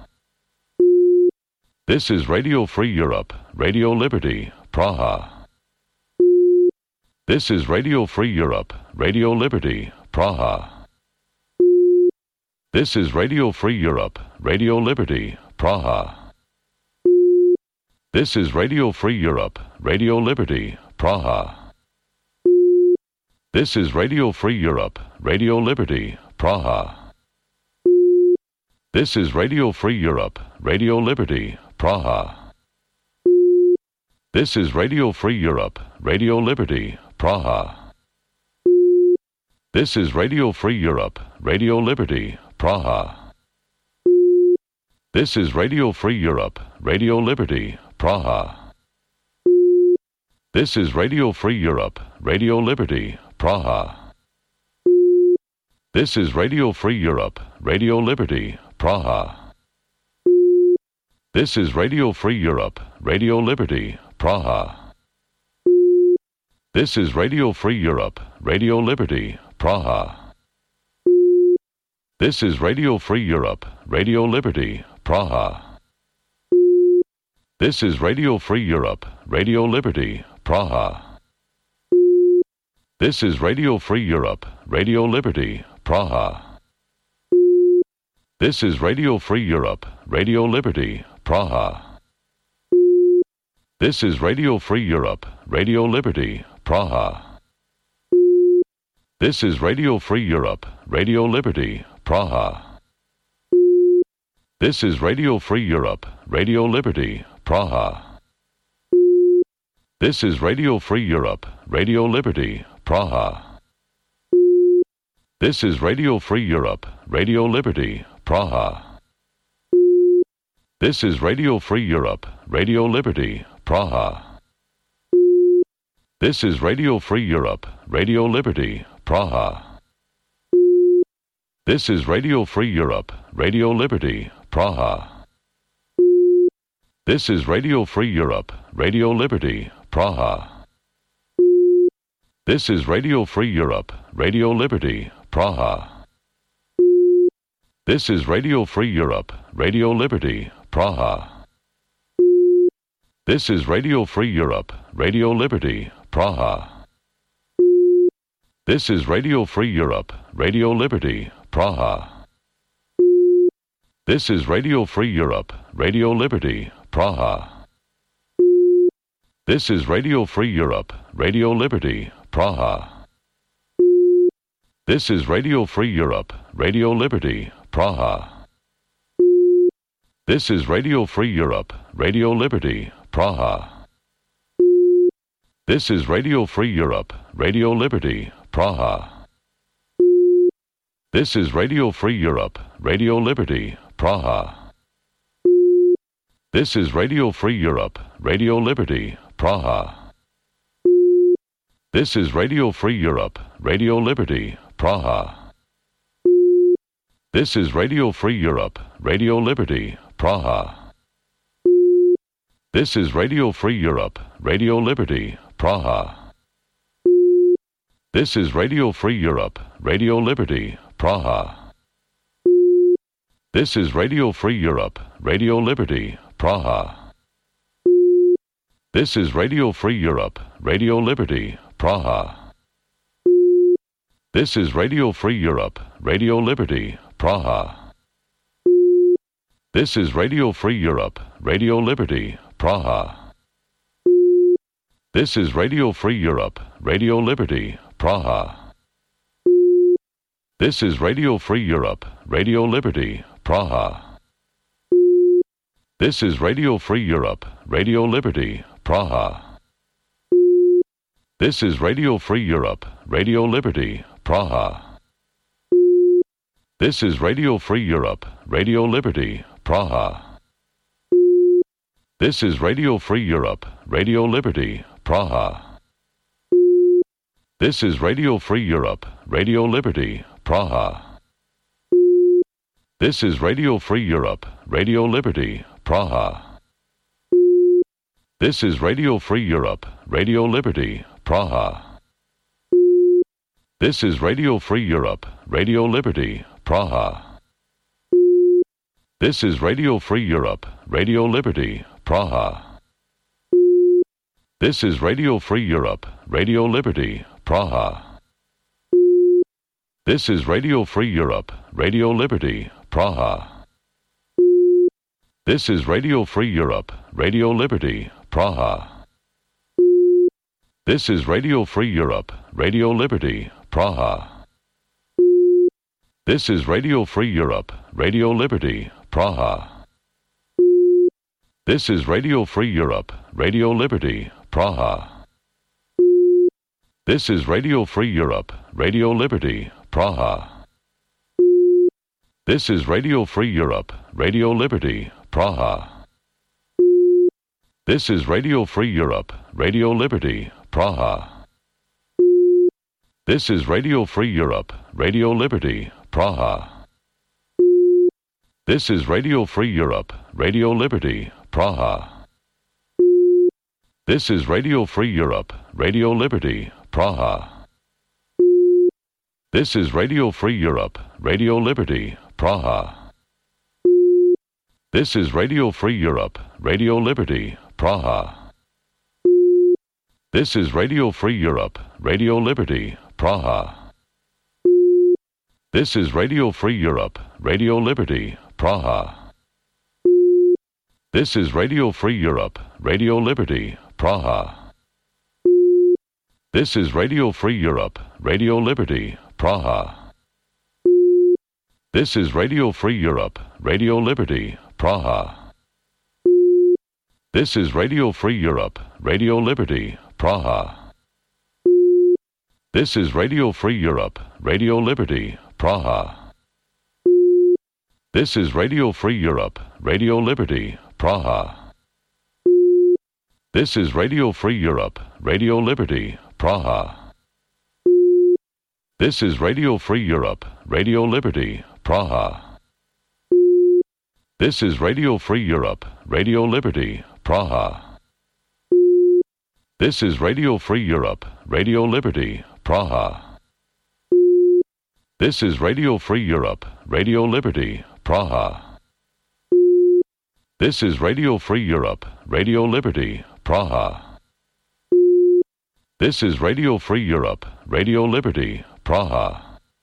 This is Radio Free Europe, Radio Liberty, Praha. This is Radio Free Europe, Radio Liberty, Praha. This is Radio Free Europe, Radio Liberty, Praha. This is Radio Free Europe, Radio Liberty, Praha. This is Radio Free Europe, Radio Liberty, Praha. This is Radio Free Europe, Radio Liberty, Praha. This is Radio Free Europe, Radio Liberty, Praha. This is Radio Free Europe, Radio Liberty, Praha. This is Radio Free Europe, Radio Liberty, Praha. This is Radio Free Europe, Radio Liberty, Praha. This is Radio Free Europe, Radio Liberty, Praha. This is Radio Free Europe, Radio Liberty, Praha. This is Radio Free Europe, Radio Liberty, Praha. This is Radio Free Europe, Radio Liberty, Praha. This is Radio Free Europe, Radio Liberty, Praha. This is Radio Free Europe, Radio Liberty, Praha. This is Radio Free Europe, Radio Liberty, Praha. This is Radio Free Europe, Radio Liberty, Praha. This is Radio Free Europe, Radio Liberty, Praha. This is Radio Free Europe, Radio Liberty, Praha. This is Radio Free Europe, Radio Liberty, Praha. This is Radio Free Europe, Radio Liberty, Praha. This is Radio Free Europe, Radio Liberty, Praha. This is Radio Free Europe, Radio Liberty, Praha. This is Radio Free Europe, Radio Liberty, Praha. This is Radio Free Europe, Radio Liberty, Praha. This is Radio Free Europe, Radio Liberty, Praha. This is Radio Free Europe, Radio Liberty, Praha. This is Radio Free Europe, Radio Liberty, Praha. This is Radio Free Europe, Radio Liberty, Praha. This is Radio Free Europe, Radio Liberty, Praha. This is Radio Free Europe, Radio Liberty, Praha. This is Radio Free Europe, Radio Liberty, Praha. This is Radio Free Europe, Radio Liberty, Praha. This is Radio Free Europe, Radio Liberty, Praha. This is Radio Free Europe, Radio Liberty, Praha. This is Radio Free Europe, Radio Liberty, Praha. This is Radio Free Europe, Radio Liberty, Praha. This is Radio Free Europe, Radio Liberty, Praha. This is Radio Free Europe, Radio Liberty, Praha. This is Radio Free Europe, Radio Liberty, Praha. This is Radio Free Europe, Radio Liberty, Praha. This is Radio Free Europe, Radio Liberty, Praha. This is Radio Free Europe, Radio Liberty, Praha. This is Radio Free Europe, Radio Liberty, Praha. This is Radio Free Europe, Radio Liberty, Praha. This is Radio Free Europe, Radio Liberty, Praha. This is Radio Free Europe, Radio Liberty, Praha. This is Radio Free Europe, Radio Liberty, Praha. This is Radio Free Europe, Radio Liberty, Praha. This is Radio Free Europe, Radio Liberty, Praha. This is Radio Free Europe, Radio Liberty, Praha. This is Radio Free Europe, Radio Liberty, Praha. This is Radio Free Europe, Radio Liberty, Praha. This is Radio Free Europe, Radio Liberty, Praha. This is Radio Free Europe, Radio Liberty, Praha. This is Radio Free Europe, Radio Liberty, Praha. This is Radio Free Europe, Radio Liberty, Praha. This is Radio Free Europe, Radio Liberty, Praha. This is Radio Free Europe, Radio Liberty, Praha. This is Radio Free Europe, Radio Liberty, Praha. This is Radio Free Europe, Radio Liberty, Praha. This is Radio Free Europe, Radio Liberty, Praha. This is Radio Free Europe, Radio Liberty, Praha. This is Radio Free Europe, Radio Liberty, Praha. This is Radio Free Europe, Radio Liberty, Praha. This is Radio Free Europe, Radio Liberty, Praha. This is Radio Free Europe, Radio Liberty, Praha. This is Radio Free Europe, Radio Liberty, Praha. This is Radio Free Europe, Radio Liberty, Praha. This is Radio Free Europe, Radio Liberty, Praha. This is Radio Free Europe, Radio Liberty, Praha. This is Radio Free Europe, Radio Liberty, Praha. This is Radio Free Europe, Radio Liberty, Praha. This is Radio Free Europe, Radio Liberty, Praha. This is Radio Free Europe, Radio Liberty, Praha. This is Radio Free Europe, Radio Liberty, Praha. This is Radio Free Europe, Radio Liberty, Praha. This is Radio Free Europe, Radio Liberty, Praha. This is Radio Free Europe, Radio Liberty, Praha. This is Radio Free Europe, Radio Liberty, Praha. This is Radio Free Europe, Radio Liberty, Praha. This is Radio Free Europe, Radio Liberty, Praha. This is Radio Free Europe, Radio Liberty, Praha. This is Radio Free Europe, Radio Liberty, Praha.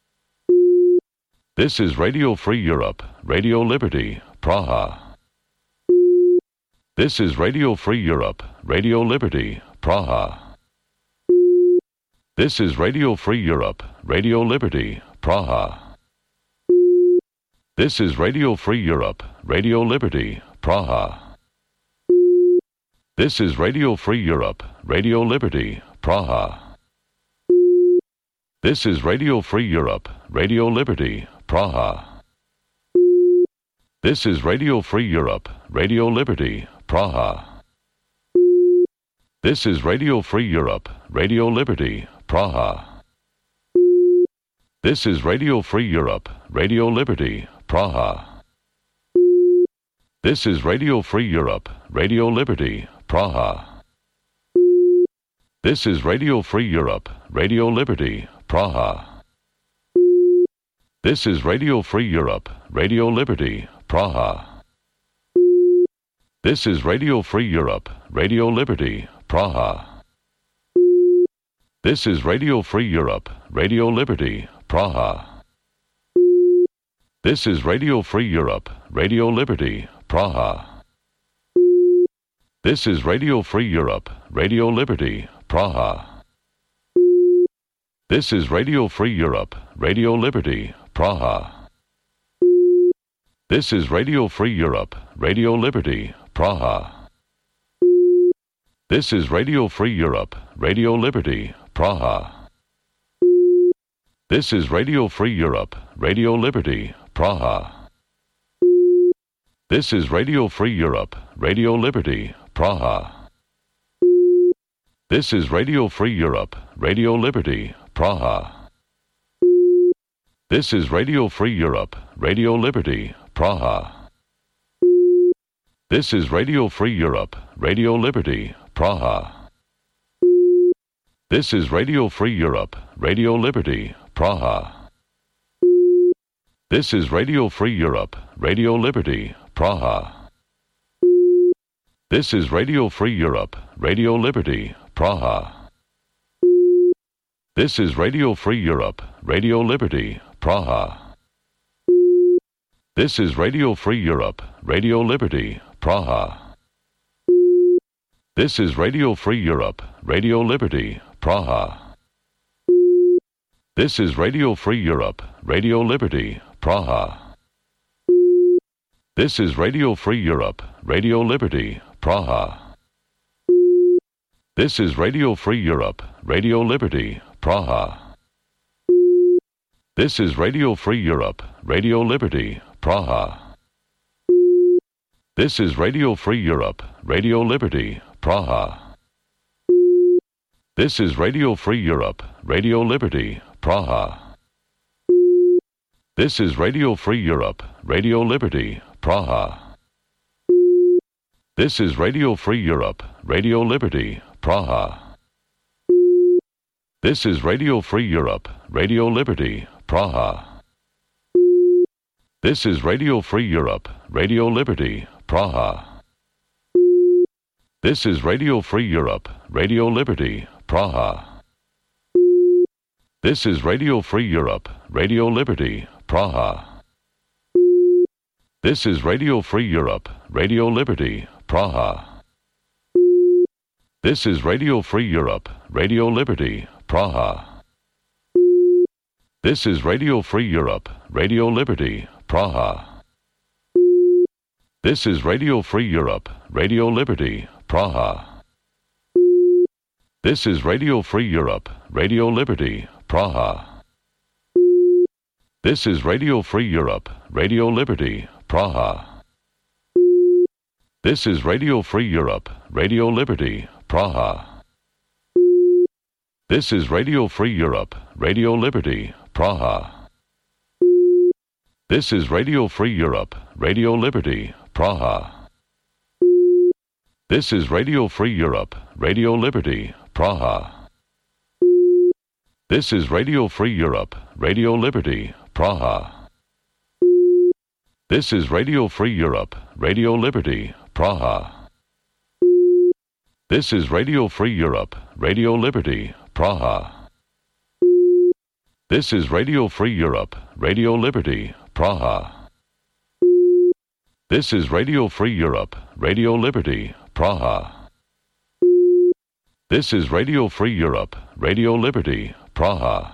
This is Radio Free Europe, Radio Liberty, Praha. This is Radio Free Europe, Radio Liberty, Praha. This is Radio Free Europe, Radio Liberty, Praha. This is Radio Free Europe, Radio Liberty, Praha. This is Radio Free Europe, Radio Liberty, Praha. This is Radio Free Europe, Radio Liberty, Praha. This is Radio Free Europe, Radio Liberty, Praha. This is Radio Free Europe, Radio Liberty, Praha. This is Radio Free Europe, Radio Liberty, Praha. This is Radio Free Europe, Radio Liberty, Praha. This is Radio Free Europe, Radio Liberty, Praha. This is Radio Free Europe, Radio Liberty, Praha. This is Radio Free Europe, Radio Liberty, Praha. This is Radio Free Europe, Radio Liberty, Praha. This is Radio Free Europe, Radio Liberty, Praha. This is Radio Free Europe, Radio Liberty, Praha. This is Radio Free Europe, Radio Liberty, Praha. This is Radio Free Europe, Radio Liberty, Praha. This is Radio Free Europe, Radio Liberty, Praha. This is Radio Free Europe, Radio Liberty, Praha. This is Radio Free Europe, Radio Liberty, Praha. This is Radio Free Europe, Radio Liberty, Praha. This is Radio Free Europe, Radio Liberty, Praha. This is Radio Free Europe, Radio Liberty, Praha. This is Radio Free Europe, Radio Liberty, Praha. This is Radio Free Europe, Radio Liberty, Praha. This is Radio Free Europe, Radio Liberty, Praha. This is Radio Free Europe, Radio Liberty, Praha. This is Radio Free Europe, Radio Liberty, Praha. This is Radio Free Europe, Radio Liberty, Praha. This is Radio Free Europe, Radio Liberty, Praha. This is Radio Free Europe, Radio Liberty, Praha. This is Radio Free Europe, Radio Liberty, Praha. This is Radio Free Europe, Radio Liberty, Praha. This is Radio Free Europe, Radio Liberty, Praha. This is Radio Free Europe, Radio Liberty, Praha. This is Radio Free Europe, Radio Liberty, Praha. This is Radio Free Europe, Radio Liberty, Praha. This is Radio Free Europe, Radio Liberty, Praha. This is Radio Free Europe, Radio Liberty, Praha. This is Radio Free Europe, Radio Liberty, Praha. This is Radio Free Europe, Radio Liberty, Praha. This is Radio Free Europe, Radio Liberty, Praha. This is Radio Free Europe, Radio Liberty, Praha. This is Radio Free Europe, Radio Liberty, Praha. This is Radio Free Europe, Radio Liberty, Praha. This is Radio Free Europe, Radio Liberty, Praha. This is Radio Free Europe, Radio Liberty, Praha. This is Radio Free Europe, Radio Liberty, Praha. This is Radio Free Europe, Radio Liberty, Praha. This is Radio Free Europe, Radio Liberty, Praha. This is Radio Free Europe, Radio Liberty, Praha. This is Radio Free Europe, Radio Liberty, Praha. This is Radio Free Europe, Radio Liberty, Praha. This is Radio Free Europe, Radio Liberty, Praha. This is Radio Free Europe, Radio Liberty, Praha. This is Radio Free Europe, Radio Liberty, Praha. This is Radio Free Europe, Radio Liberty, Praha.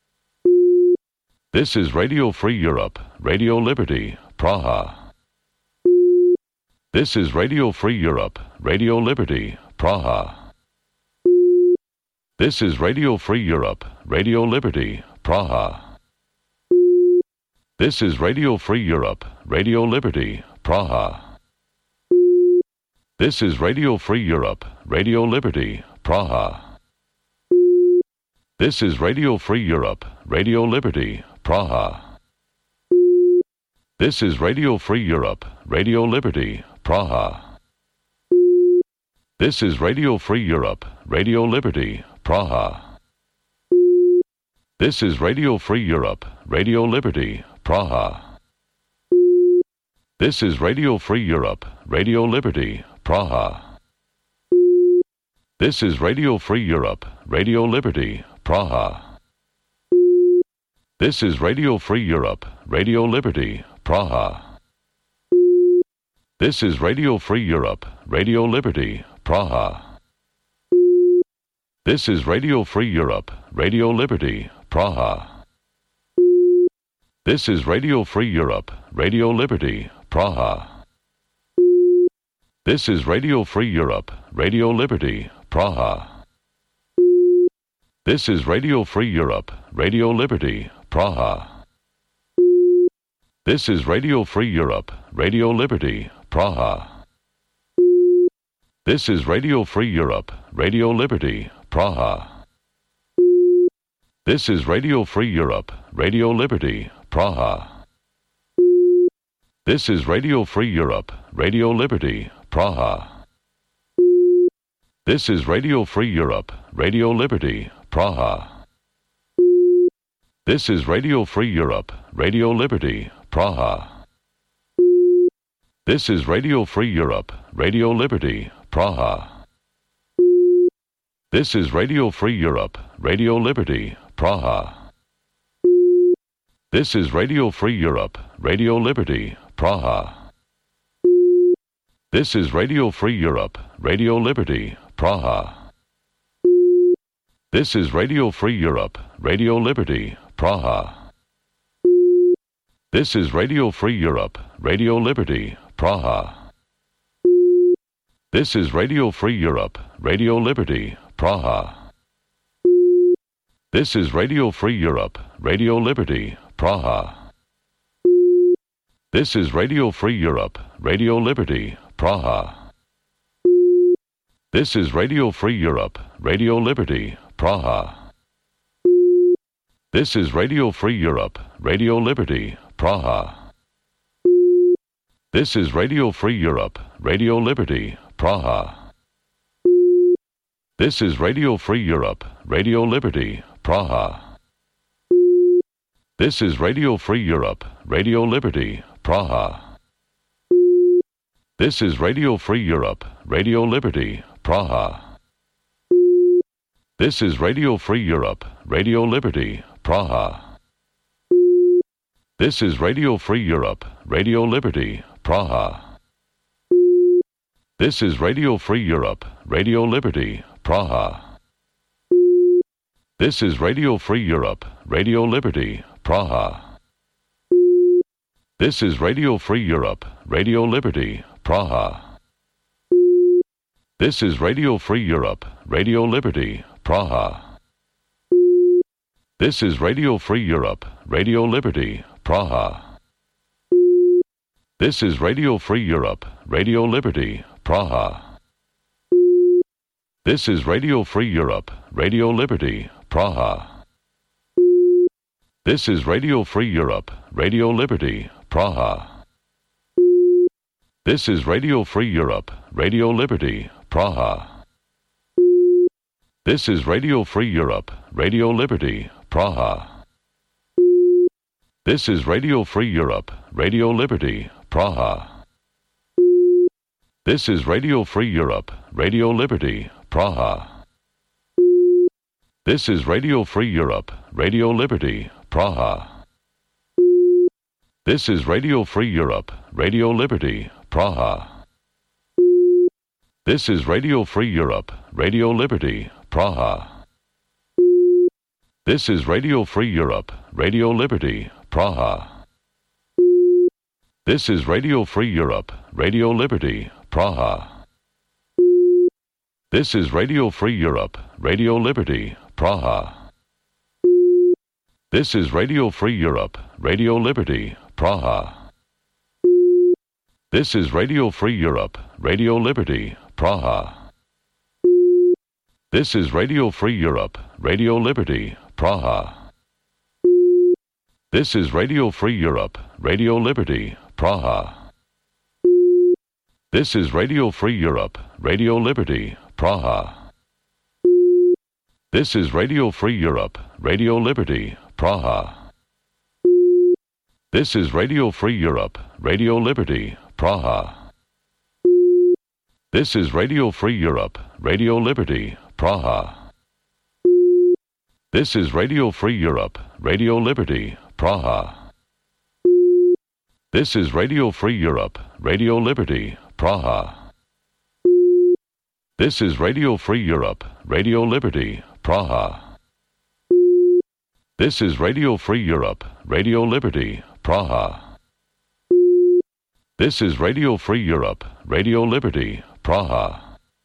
This is Radio Free Europe, Radio Liberty, Praha. This is Radio Free Europe, Radio Liberty, Praha. This is Radio Free Europe, Radio Liberty, Praha. This is Radio Free Europe, Radio Liberty, Praha. This is Radio Free Europe, Radio Liberty, Praha. This is Radio Free Europe, Radio Liberty, Praha. This is Radio Free Europe, Radio Liberty, Praha. This is Radio Free Europe, Radio Liberty, Praha. This is Radio Free Europe, Radio Liberty, Praha. This is Radio Free Europe, Radio Liberty, Praha. This is Radio Free Europe, Radio Liberty, Praha. This is Radio Free Europe, Radio Liberty, Praha. This is Radio Free Europe, Radio Liberty, Praha. This is Radio Free Europe, Radio Liberty, Praha. This is Radio Free Europe, Radio Liberty, Praha. This is Radio Free Europe, Radio Liberty, Praha. This is Radio Free Europe, Radio Liberty, Praha. This is Radio Free Europe, Radio Liberty, Praha. This is Radio Free Europe, Radio Liberty, Praha. This is Radio Free Europe, Radio Liberty, Praha. This is Radio Free Europe, Radio Liberty, Praha. This is Radio Free Europe, Radio Liberty, Praha. This is Radio Free Europe, Radio Liberty, Praha. This is Radio Free Europe, Radio Liberty, Praha. This is Radio Free Europe, Radio Liberty, Praha. This is Radio Free Europe, Radio Liberty, Praha. This is Radio Free Europe, Radio Liberty, Praha. This is Radio Free Europe, Radio Liberty, Praha. This is Radio Free Europe, Radio Liberty, Praha. This is Radio Free Europe, Radio Liberty, Praha. This is Radio Free Europe, Radio Liberty, Praha. This is Radio Free Europe, Radio Liberty, Praha. This is Radio Free Europe, Radio Liberty, Praha. This is Radio Free Europe, Radio Liberty, Praha. This is Radio Free Europe, Radio Liberty, Praha. This is Radio Free Europe, Radio Liberty, Praha. This is Radio Free Europe, Radio Liberty, Praha. This is Radio Free Europe, Radio Liberty, Praha. This is Radio Free Europe, Radio Liberty, Praha. This is Radio Free Europe, Radio Liberty, Praha. This is Radio Free Europe, Radio Liberty, Praha. This is Radio Free Europe, Radio Liberty, Praha. This is Radio Free Europe, Radio Liberty, Praha. This is Radio Free Europe, Radio Liberty, Praha. This is Radio Free Europe, Radio Liberty, Praha. This is Radio Free Europe, Radio Liberty, Praha. This is Radio Free Europe, Radio Liberty, Praha. This is Radio Free Europe, Radio Liberty, Praha. This is Radio Free Europe, Radio Liberty, Praha. This is Radio Free Europe, Radio Liberty, Praha. This is Radio Free Europe, Radio Liberty, Praha. This is Radio Free Europe, Radio Liberty, Praha. This is Radio Free Europe, Radio Liberty, Praha. This is Radio Free Europe, Radio Liberty, Praha. This is Radio Free Europe, Radio Liberty, Praha. This is Radio Free Europe, Radio Liberty, Praha. This is Radio Free Europe, Radio Liberty, Praha. This is Radio Free Europe, Radio Liberty, Praha. This is Radio Free Europe, Radio Liberty, Praha. This is Radio Free Europe, Radio Liberty, Praha. This is Radio Free Europe, Radio Liberty, Praha. This is Radio Free Europe, Radio Liberty, Praha. This is Radio Free Europe, Radio Liberty, Praha. This is Radio Free Europe, Radio Liberty, Praha. This is Radio Free Europe, Radio Liberty, Praha. This is Radio Free Europe, Radio Liberty, Praha. This is Radio Free Europe, Radio Liberty, Praha. This is Radio Free Europe, Radio Liberty, Praha. This is Radio Free Europe, Radio Liberty, Praha. This is Radio Free Europe, Radio Liberty, Praha. This is Radio Free Europe, Radio Liberty, Praha.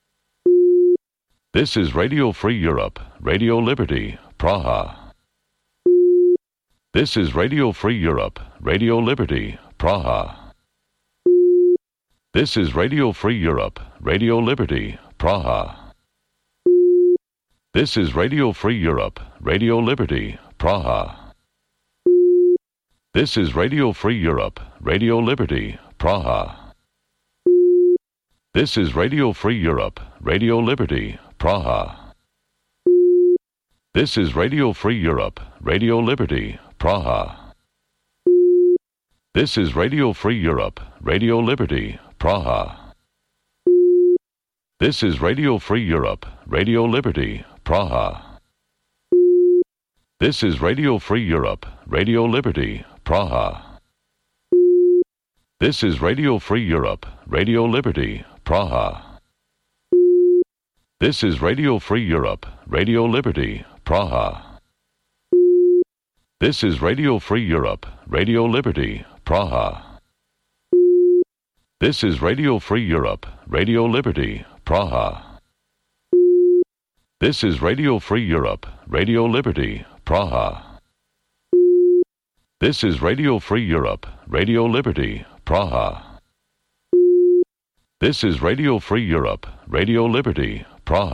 This is Radio Free Europe, Radio Liberty, Praha. This is Radio Free Europe, Radio Liberty, Praha. This is Radio Free Europe, Radio Liberty, Praha. This is Radio Free Europe, Radio Liberty, Praha. This is Radio Free Europe, Radio Liberty, Praha. This is Radio Free Europe, Radio Liberty, Praha. This is Radio Free Europe, Radio Liberty, Praha. This is Radio Free Europe, Radio Liberty, Praha. This is Radio Free Europe, Radio Liberty, Praha. This is Radio Free Europe, Radio Liberty, Praha. This is Radio Free Europe, Radio Liberty, Praha. This is Radio Free Europe, Radio Liberty, Praha. This is Radio Free Europe, Radio Liberty, Praha. This is Radio Free Europe, Radio Liberty, Praha. This is Radio Free Europe, Radio Liberty, Praha. This is Radio Free Europe, Radio Liberty, Praha. This is Radio Free Europe, Radio Liberty, Praha.